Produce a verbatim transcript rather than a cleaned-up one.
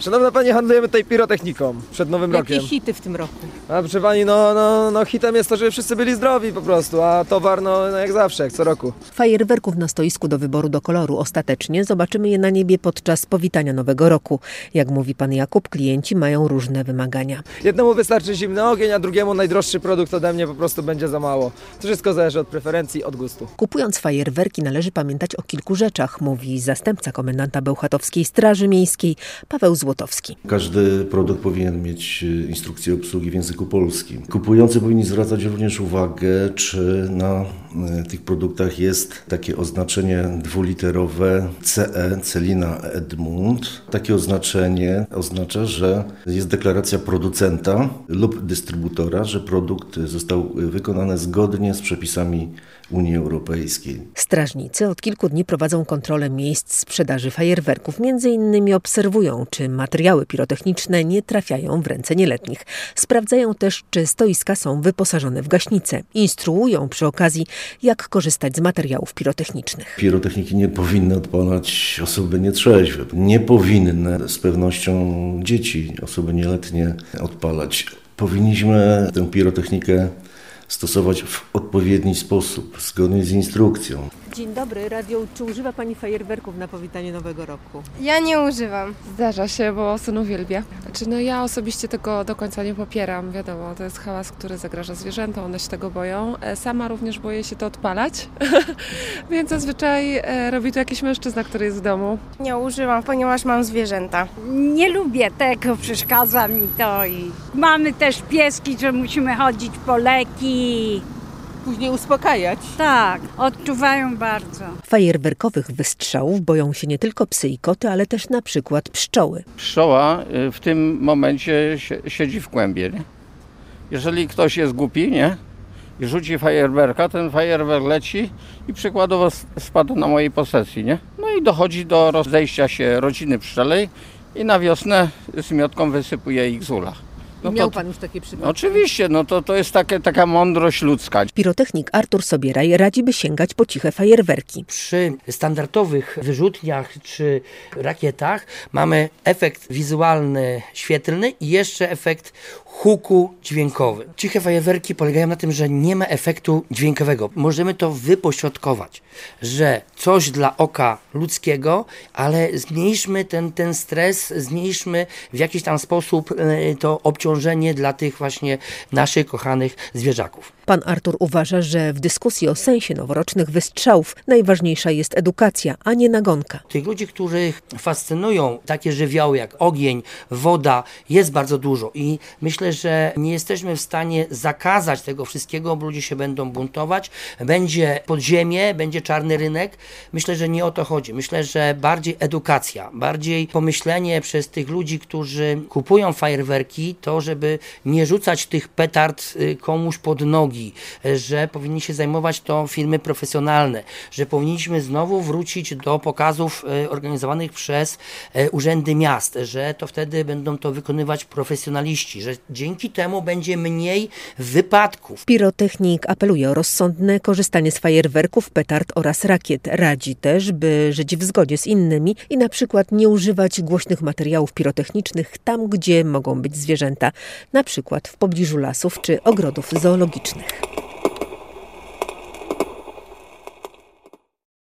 Szanowna Pani, handlujemy tutaj pirotechniką przed Nowym Jakie Rokiem. hity w tym roku? A proszę Pani, no, no, no hitem jest to, żeby wszyscy byli zdrowi po prostu, a towar no, no jak zawsze, jak co roku. Fajerwerków na stoisku do wyboru do koloru ostatecznie zobaczymy je na niebie podczas powitania Nowego Roku. Jak mówi pan Jakub, klienci mają różne wymagania. Jednemu wystarczy zimny ogień, a drugiemu najdroższy produkt ode mnie po prostu będzie za mało. To wszystko zależy od preferencji, od gustu. Kupując fajerwerki należy pamiętać o kilku rzeczach, mówi zastępca komendanta Bełchatowskiej Straży Miejskiej Paweł Złotowski. Każdy produkt powinien mieć instrukcję obsługi w języku polskim. Kupujący powinni zwracać również uwagę, czy na tych produktach jest takie oznaczenie dwuliterowe C E, Celina Edmund. Takie oznaczenie oznacza, że jest deklaracja producenta lub dystrybutora, że produkt został wykonany zgodnie z przepisami Unii Europejskiej. Strażnicy od kilku dni prowadzą kontrolę miejsc sprzedaży fajerwerków. Między innymi obserwują, czy materiały pirotechniczne nie trafiają w ręce nieletnich. Sprawdzają też, czy stoiska są wyposażone w gaśnice. Instruują przy okazji, jak korzystać z materiałów pirotechnicznych. Pirotechniki nie powinny odpalać osoby nietrzeźwe. Nie powinny z pewnością dzieci, osoby nieletnie odpalać. Powinniśmy tę pirotechnikę stosować w odpowiedni sposób, zgodnie z instrukcją. Dzień dobry, radio. Czy używa Pani fajerwerków na powitanie Nowego Roku? Ja nie używam. Zdarza się, bo syn uwielbia. Znaczy, no ja osobiście tego do końca nie popieram. Wiadomo, to jest hałas, który zagraża zwierzętom, one się tego boją. Sama również boję się to odpalać, więc zazwyczaj robi to jakiś mężczyzna, który jest w domu. Nie używam, ponieważ mam zwierzęta. Nie lubię tego, przeszkadza mi to i mamy też pieski, że musimy chodzić po leki. Później uspokajać. Tak, odczuwają bardzo. Fajerwerkowych wystrzałów boją się nie tylko psy i koty, ale też na przykład pszczoły. Pszczoła w tym momencie siedzi w kłębie, nie? Jeżeli ktoś jest głupi, nie? I rzuci fajerwerka, ten fajerwerk leci i przykładowo spada na mojej posesji, nie? No i dochodzi do rozejścia się rodziny pszczelej i na wiosnę z miotką wysypuje ich z ula. No Miał to, Pan już takie przypadki? Oczywiście, no to, to jest takie, taka mądrość ludzka. Pirotechnik Artur Sobieraj radzi, by sięgać po ciche fajerwerki. Przy standardowych wyrzutniach czy rakietach mamy efekt wizualny, świetlny i jeszcze efekt huku dźwiękowy. Ciche fajerwerki polegają na tym, że nie ma efektu dźwiękowego. Możemy to wypośrodkować, że coś dla oka ludzkiego, ale zmniejszmy ten, ten stres, zmniejszmy w jakiś tam sposób to obciążenie dla tych właśnie naszych kochanych zwierzaków. Pan Artur uważa, że w dyskusji o sensie noworocznych wystrzałów najważniejsza jest edukacja, a nie nagonka. Tych ludzi, których fascynują takie żywioły jak ogień, woda, jest bardzo dużo i myślę, że nie jesteśmy w stanie zakazać tego wszystkiego, bo ludzie się będą buntować, będzie podziemie, będzie czarny rynek. Myślę, że nie o to chodzi. Myślę, że bardziej edukacja, bardziej pomyślenie przez tych ludzi, którzy kupują fajerwerki, to żeby nie rzucać tych petard komuś pod nogi, że powinni się zajmować to firmy profesjonalne, że powinniśmy znowu wrócić do pokazów organizowanych przez urzędy miast, że to wtedy będą to wykonywać profesjonaliści, że dzięki temu będzie mniej wypadków. Pirotechnik apeluje o rozsądne korzystanie z fajerwerków, petard oraz rakiet. Radzi też, by żyć w zgodzie z innymi i na przykład nie używać głośnych materiałów pirotechnicznych tam, gdzie mogą być zwierzęta, na przykład w pobliżu lasów czy ogrodów zoologicznych.